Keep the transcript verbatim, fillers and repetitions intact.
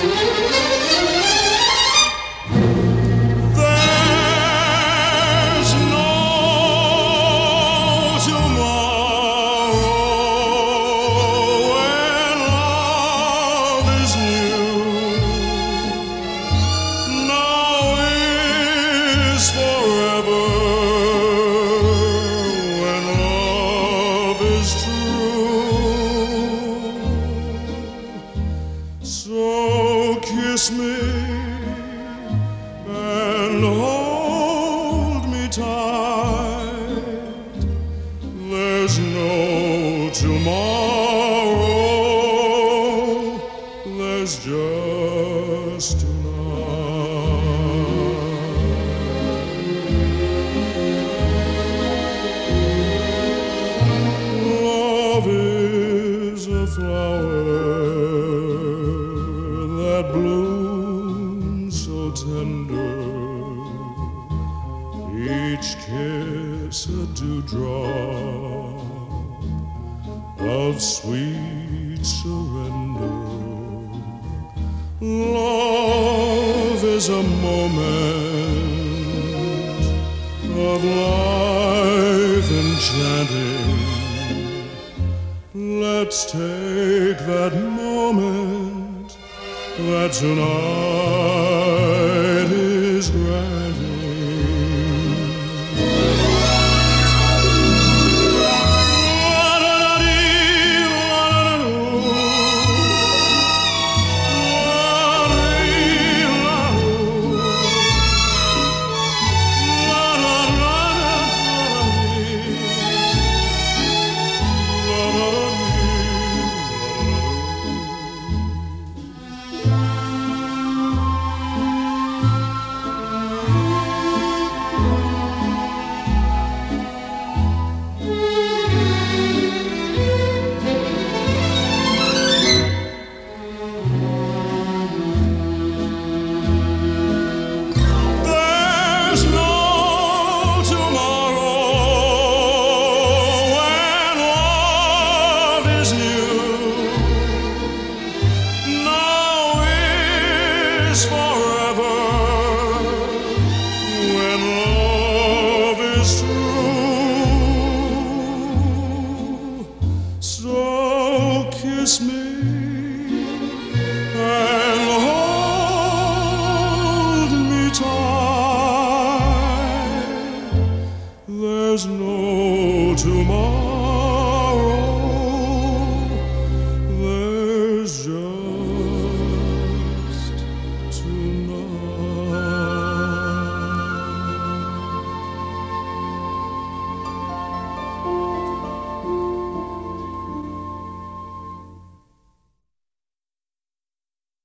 There's no tomorrow when love is new. Now is forever when love is true. So kiss me and hold me tight. There's no tomorrow, there's just tonight. Love is a flower that blooms so tender, each kiss a dewdrop of sweet surrender. Love is a moment of life enchanting. Let's take that moment, that tonight